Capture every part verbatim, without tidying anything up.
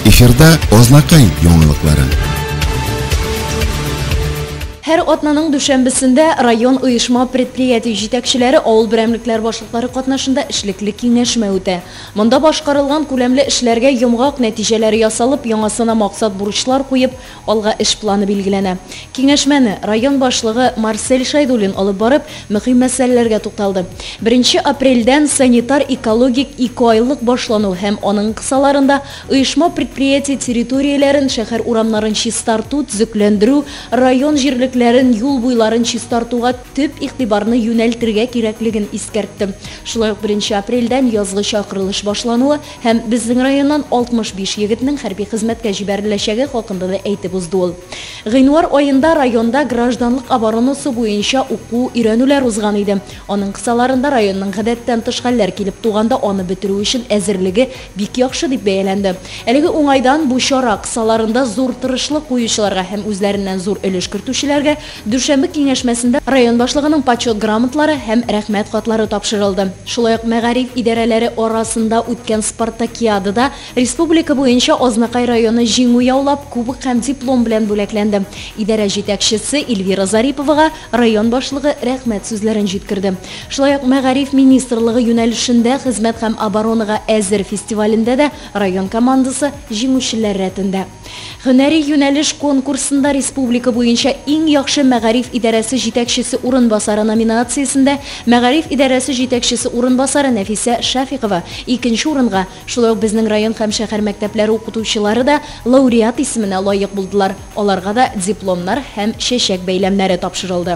Эфирда Ознакай яңалыклары. Her atnaның düşәнбесендә район оешма предприятие җитәкчеләре, авыл берәмлекләр башлыклары катнашында эшлекле киңәшмә үтә. Монда башкарылган күләмле эшләргә йомгак нәтиҗәләре ясалып, яңасына максат бурычлар куеп, алга эш планы билгеләнә. Киңәшмәне район башлыгы Марсель Шайдуллин алып барып, мөһим мәсьәләләргә тукталды. беренче апрельдән санитар-экологик ике айлык башлану һәм аның кысаларында оешма предприятие территорияләрен, шәһәр урамнарын чистарту, төзекләндерү, район җирлек юл буйларын чистартуга төп игътибарны юнәлтергә кирәклеген искәртте. Шулай ук беренче апрельдән язгы чакырылыш башлануы һәм безнең районнан алтмыш биш егетнең хәрби хезмәткә җибәреләчәге хакында да әйтеп узды ул. Гыйнвар аенда районда гражданлык оборонасы буенча уку өйрәнүләр узган иде. Аның кысаларында районның гадәттән тыш хәлләр килеп туганда аны бетерү өчен әзерлеге бик яхшы дип бәяләнде. Әлеге уңайдан бу чара кысаларында зур тырышлык куючыларга һәм үзләреннән зур өлеш кертүчеләргә Дүшәмбе киңәшмәсендә район башлыгының почет грамотлары һәм рәхмәт хатлары тапшырылды. Шулай ук мәгариф идарәләре арасында үткән спартакиадада республика буенча Ознакай районы җиңү яулап, кубок һәм диплом белән бүләкләнде. Идарә җитәкчесе Эльвира Зариповага район башлыгы рәхмәт сүзләрен җиткерде. Шулай ук мәгариф министрлыгы юнәлешендә хезмәт һәм оборонага әзер фестивалендә дә район командасы җиңүчеләр рәтендә. Һөнәри юнәлеш конкурсында республика буенча иң яхшы мәгариф идарәсе җитәкчесе урынбасары номинациясендә мәгариф идарәсе җитәкчесе урынбасары Нәфисә Шафикова икенче урынга, шулай ук безнең район һәм шәһәр мәктәпләре укытучылары да лауреат исеменә лаек булдылар. Аларга да дипломнар һәм чәчәк бәйләмнәре тапшырылды.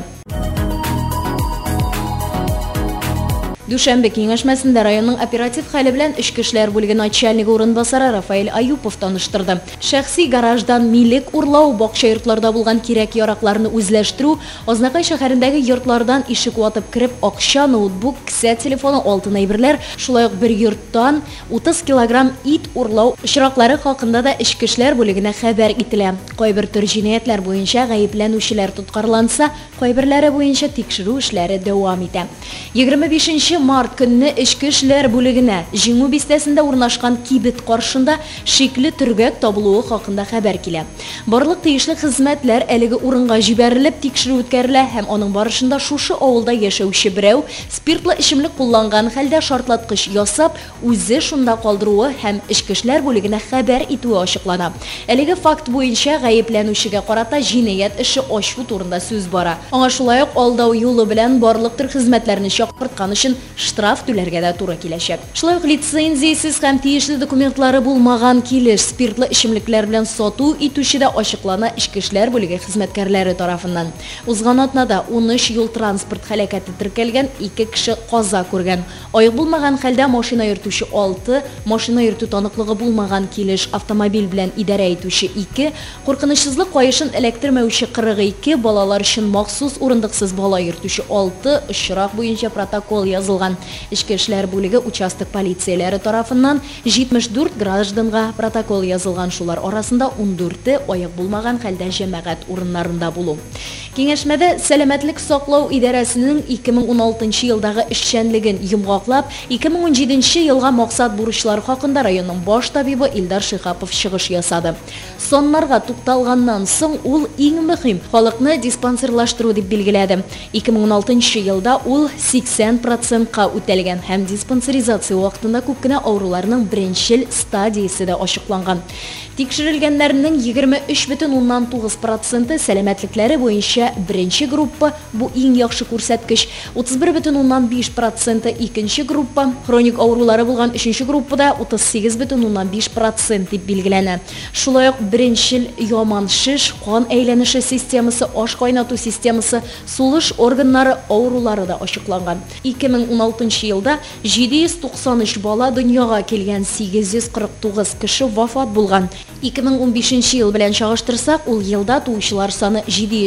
Дүшәмбе киңәшмәсендә районның оператив хәле белән эчке эшләр бүлеге начальнигы урынбасары Рафаэль Аюпов таныштырды. Шәхси гараждан милек урлау, бакча йортларда булган кирәк яракларны үзләштерү, Ознакай шәһәрендәге йортлардан ишек ватып кирип, акча, ноутбук, кисә телефоны, алтын әйберләр, шулай ук бер йорттан утыз килограмм ит урлау очраклары хакында да эчке эшләр бүлегенә хәбәр ителә. Кайбер төр җинаятьләр буенча гаепләнүчеләр тоткарланса, кайберләре буенча тикшерү эшләре дәвам итә. егерме бишенче март көнне эчке эшләр бүлегенә җиңү бистәсендә урнашкан кибет каршында шикле төргәк табылуы хакында хәбәр килә. Барлык тиешле хезмәтләр әлеге урынга җибәрелеп, тикшерү үткәрелә һәм аның барышында шушы авылда яшәүче берәү спиртлы эчемлек кулланган хәлдә шартлаткыч ясап, үзе шунда калдыруы һәм эчке эшләр бүлегенә хәбәр итүе ачыклана. Әлеге факт буенча гаепләнүчегә карата җинаять эше ачу турында сүз бара. Аңа шулай ук алдау юлы белән барлык төр хезмәтләрне чакырткан өчен штраф түләргә дә туры киләчәк. Шулай ук лицензиясез һәм тиешле документлары булмаган килеш спиртлы эчемлекләр белән сату итүче дә ачыклана эчке эшләр бүлеге хезмәткәрләре тарафыннан. Узган атнада ун өч юл транспорт һәлакәте теркәлгән, ике кеше каза күргән. Аек булмаган хәлдә машина йөртүче алты, машина йөртү таныклыгы булмаган килеш автомобиль белән идарә итүче ике, куркынычсызлык кайышын эләктермәүче кырык ике, балалар өчен махсус урындыксыз бала йөртүче алты, очрак буенча протокол язылган. Эчке эшләр бүлеге участок полицияләре тарафыннан җитмеш дүрт гражданга протокол язылган, шулар арасында ун дүрте аек булмаган хәлдә җәмәгать урыннарында булу. Киңәшмәдә сәламәтлек саклау идарәсенең ике мең ун алтынчы елдагы эшчәнлеген йомгаклап, ике мең ун җиденче елга максат бурычлары хакында районның баш табибы Илдар Шихапов чыгыш ясады. Соннарга тукталганнан соң ул иң мөһим халыкны диспансерлаштыру дип билгеләде. ике мең ун алтынчы елда ул сиксән процентка үтәлгән һәм диспансеризация вакытында күп кенә авыруларның беренчел стадиясе дә ачыкланган. Тикшерелгәннәрнең егерме өч бөтен уннан тугыз проценты сәламәтлекләре буенча беренче группа, бу иң яхшы күрсәткеч. утыз бер бөтен уннан биш проценты икенче группа, хроник авырулары булган өченче группада утыз сигез бөтен уннан биш процент дип билгеләнә. Шулай ук беренчел яман шиш, кан әйләнеше системасы, аш кайнату системасы, сулыш органнары авырулары да ачыкланган. ике мең ун алтынчы елда җиде йөз туксан өч бала дөньяга килгән, сигез йөз кырык тугыз кеше вафат булган. ике мең ун бишенче ел белән чагыштырсак, ул елда туучылар саны җиде йөз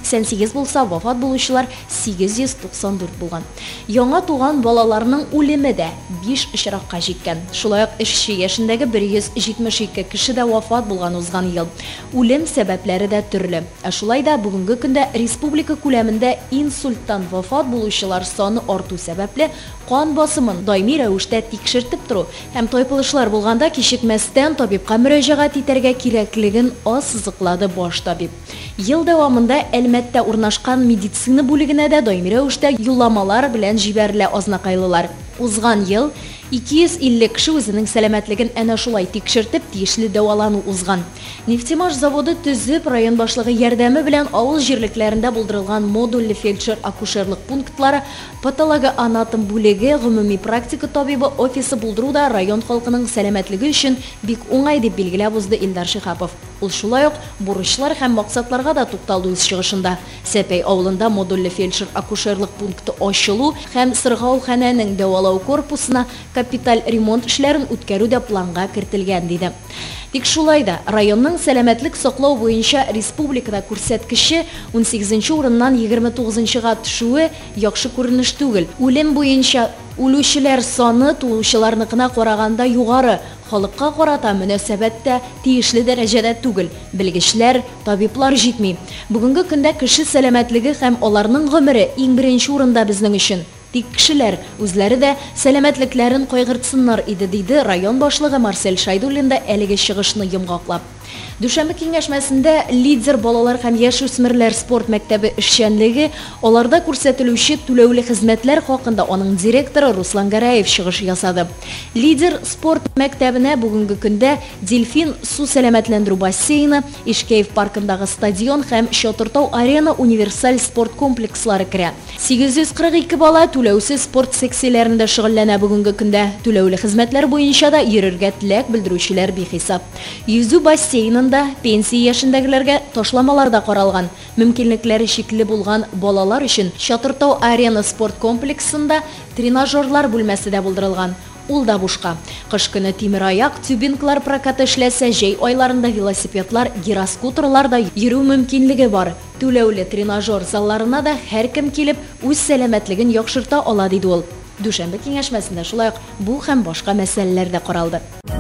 сиксән сигез булса, вафат булучылар сигез йөз туксан дүрт булган. Яңа туган балаларның үлеме дә биш очракка җиткән. Шулай ук эшче яшендәге бер йөз җитмеш ике кеше дә вафат булган узган ел. Үлем сәбәпләре дә төрле. Ә шулай да бүгенге көндә республика күләмендә инсульттан вафат булучылар саны арту сәбәпле кан басымын даими рәвештә тикшертеп тору һәм тайпылышлар булганда кичекмәстән табибка мөрәҗәгать итәргә кирәклеген ассызыклады баш табиб. Ел дәвамында Әлмәттә урнашкан медицина бүлегенә дә даими рәвештә юлламалар белән җибәрелә азнакайлылар. Узган ел ике йөз илле кеше үзенең сәламәтлеген әнә шулай тикшертеп тиешле дәвалану узган. Нефтемаш заводы төзеп район башлыгы ярдәме белән авыл җирлекләрендә булдырылган модульле фельдшер-акушерлык пунктлары, патологоанатом бүлеге, гомуми практика табибы офисы булдыруда район халкының сәламәтлеге өчен бик уңай дип билгеләп узды Илдар Шихапов. Ул шулай ук бурычлар һәм максатларга да тукталды үз чыгышында. Сәпәй авылында модульле фельдшер-акушерлык пункты ачылу һәм Сыргауханәнең дәвалау корпусына капиталь ремонт эшләрен үткәрү дә планга кертелгән диде. Тик шулай да районның сәламәтлек саклау буенча республикада күрсәткече ун сигезенче урыннан егерме тугызынчыга төшүе яхшы күренеш түгел. Үлем буенча үлүчеләр саны тулучыларныкына караганда югары. Халыкка карата мөнәсәбәттә тиешле дәрәҗәдә түгел. Белгечләр, табиблар җитми. Бүгенге көндә кеше сәламәтлеге һәм аларның гомере иң беренче урында безнең өчен. Тик кешеләр үзләре дә сәламәтлекләрен кайгыртсыннар иде, диде район башлыгы Марсель Шайдуллин да әлеге чыгышны йомгаклап. Дүшәмбе киңәшмәсендә лидер балалар һәм яшүсмерләр спорт мәктәбе эшчәнлеге, аларда күрсәтелүче түләүле хезмәтләр хакында аның директоры Руслан Гараев чыгыш ясады. Лидер спорт мәктәбенә бүгенге көндә Дельфин су сәламәтләндерү бассейны, Ишкәев паркындагы стадион һәм Чатыртау арена универсаль спорт комплекслары керә. сигез йөз кырык ике бала түләүсез спорт секцияләрендә шөгыльләнә бүгенге көндә. Түләүле хезмәтләр буенча да йөрергә теләк белдерүчеләр бихисап. Йөзү бассейнында пенсия яшендәгеләргә ташламалар да каралган. Мөмкинлекләре шикле булган балалар өчен Чатыртау арена спорт комплексында тренажерлар бүлмәсе дә булдырылган. Ул да бушка. Кыш көне тимер аяк тюбинглар прокаты эшләсә, җәй айларында велосипедлар, гироскутерлар да йөрү мөмкинлеге бар. Түләүле тренажер залларына да һәркем килеп үз сәламәтлеген яхшырта ала, диде ул. Дүшәмбе киңәшмәсендә шулай ук бу һәм башка мәсьәләләр дә каралды.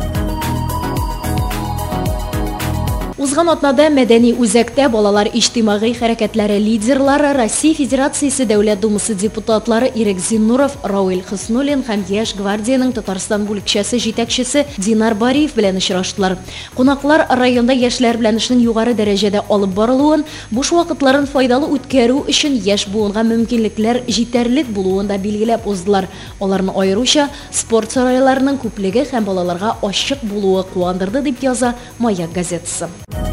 Узган атнада мәдәни үзәктә балалар иҗтимагый хәрәкәтләре лидерлары Россия Федерациясе Дәүләт Думасы депутатлары Ирек Зиннуров, Рауил Хыснуллин һәм Яшь гвардияның Татарстан бүлекчәсе җитәкчесе Динар Бариев белән очраштылар. Кунаклар районда яшьләр белән эшнең югары дәрәҗәдә алып барылуын, буш вакытларын файдалы үткәрү өчен яшь буынга мөмкинлекләр җитәрлек булуын да билгеләп уздылар. Аларны аеруча спорт сарайларының күплеге һәм балаларга ачык булуы куандырды, дип яза Маяк газетасы.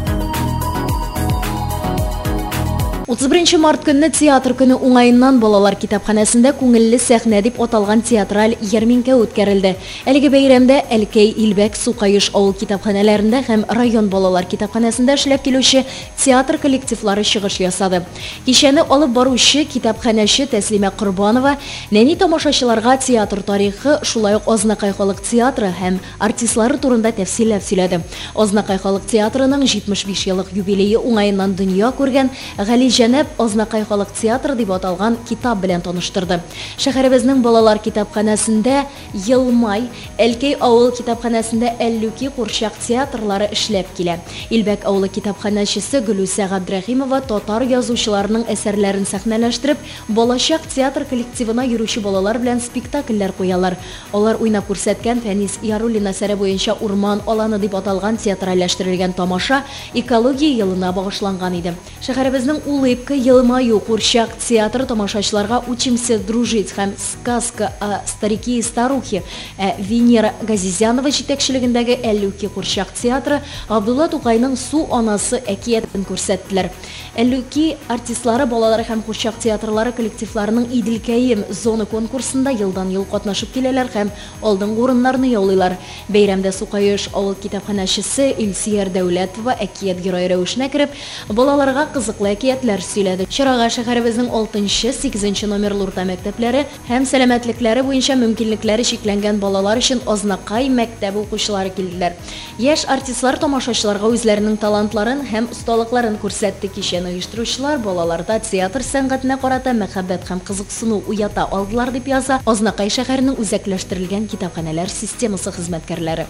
утыз беренче март көнне театр көне уңайыннан балалар китапханәсендә күңелле сәхнә дип аталган театраль ярминкә үткәрелде. Әлеге бәйрәмдә Әлкәй, Илбәк, Сукаеш авыл китапханәләрендә һәм район балалар китапханәсендә эшләп килүче театр коллективлары чыгыш ясады. Кичәне алып баручы китапханәче Тәслимә Корбанова нәни тамашачыларга театр тарихы, шулай ук Азнакай халык театры һәм артистлары турында тәфсилләп сөйләде. Азнакай халык театрының җитмеш биш еллык юбилее уңаеннан дөнья күргән Гали Җәнәп Азнакай халык театры дип аталган китап белән таныштырды. Шәһәребезнең балалар китапханәсендә Елмай, Әлкәй авыл китапханәсендә Әллүки курчак театрлары эшләп килә. Илбәк авылы китапханәчесе Гөлүсә Габдрәхимова татар язучыларының әсәрләрен сәхнәләштереп, балачак театр коллективына йөрүче балалар белән спектакльләр куялар. Алар уйнап күрсәткән Фәнис Яруллин әсәре буенча Урман аланы дип аталган театральләштерелгән тамаша экология елына багышланган иде. Шәһәребезнең улыбка, елмаю курчак театр тамашачыларга учимся дружить һәм сказка о старике и старухе Венера Газизянова җитәкчелегендәге Әллүки курчак театры Абдулла Тукайның Су анасы әкиятен күрсәттеләр. Әллүки артистлары балалар һәм курчак театрлары коллективларының Иделкәем зона конкурсында елдан ел катнашып киләләр һәм алдынгы урыннарны яулыйлар. Бәйрәмдә Сукаеш авыл китапханәчесе Илсияр Дәүләтова әкият герое рәвешенә кереп, балаларга кызыклы әкиятләр күргәннәр сөйләде. Чарага шәһәребезнең алтынчы-сигезенче номерлы урта мәктәпләре һәм сәламәтлекләре буенча мөмкинлекләре чикләнгән балалар өчен Азнакай мәктәбе укучылары килделәр. Яшь артистлар тамашачыларга үзләренең талантларын һәм осталыкларын күрсәтте. Кичәне оештыручылар балаларда театр сәнгатенә карата мәхәббәт һәм кызыксыну уята алдылар дип яза Азнакай шәһәренең үзәкләштерелгән китапханәләр системасы хезмәткәрләре.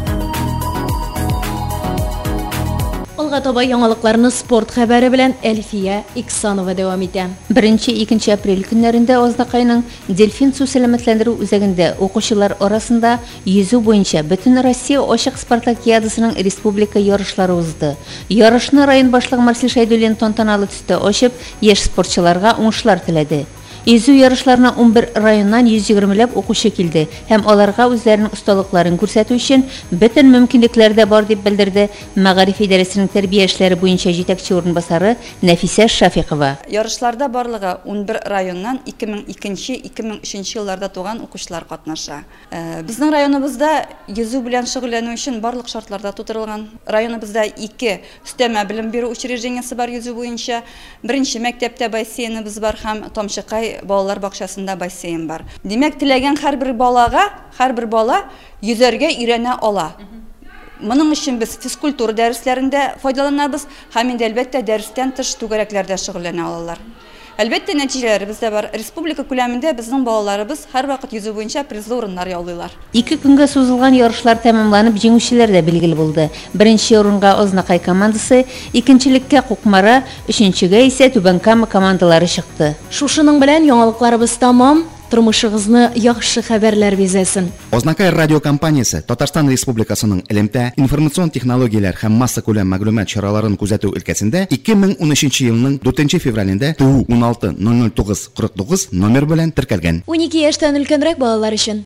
Алга таба яңалыкларны спорт хәбәре белән Әлфия Иксанова дәвам итә. Беренче-икенче апрель көннәрендә Азнакайның Дельфин су сәламәтләндерү үзәгендә укучылар арасында йөзү буенча Бөтен Россия ачык спартакиадасының республика ярышлары узды. Ярышны район башлыгы Марсель Шәйдуллин тантаналы төстә ачып, яшь спортчыларга уңышлар теләде. Йөзү ярышларына ун бер районнан йөз егерме укучы килде һәм аларга үзләренең осталыкларын күрсәтү өчен бөтен мөмкинлекләр дә бар дип белдерде Мәгариф идарәсенең тәрбия эшләре буенча җитәкче урынбасары Нәфисә Шафикова. Ярышларда барлыгы ун бер районнан ике мең икенче - ике мең өченче елларда туган укучылар катнаша. Безнең районыбызда йөзү белән шөгыльләнү өчен барлык шартларда тутырылган. Районыбызда ике өстәмә белем бирү учреждениесе бар йөзү буенча. Беренче мәктәптә бассейныбыз бар һәм Тамчыкай балалар бакчасында бассейн бар. Димәк, теләгән һәрбер балага, һәрбер бала йөзәргә өйрәнә ала. Моның өчен без физкультура дәресләрендә файдаланабыз һәм инде әлбәттә дәрестән тыш түгәрәкләрдә шөгыльләнә алалар. Әлбәттә нәтиҗәләре бездә бар. Республика күләмендә безнең балаларыбыз һәрвакыт йөзү буенча призлы урыннар яулыйлар. Ике көнгә сузылган ярышлар тәмамланып, җиңүчеләр дә билгеле булды. Беренче урынга Азнакай командасы, икенчелеккә Кукмара, өченчегә исә Түбән Кама командалары чыкты. Шушының белән яңалыкларыбыз тамам. Тормышыгызны яхшы хәбәрләр бизәсен. Азнакай радиокомпаниясе Татарстан Республикасының элемтә, информацион технологияләр һәм масса күләм мәгълүмат чараларын күзәтү өлкәсендә ике мең унөченче елның дүртенче февралендә ТУ ун алты ноль ноль тугыз кырык тугыз номер белән теркәлгән. унике яшьтән өлкәнрәк балалар өчен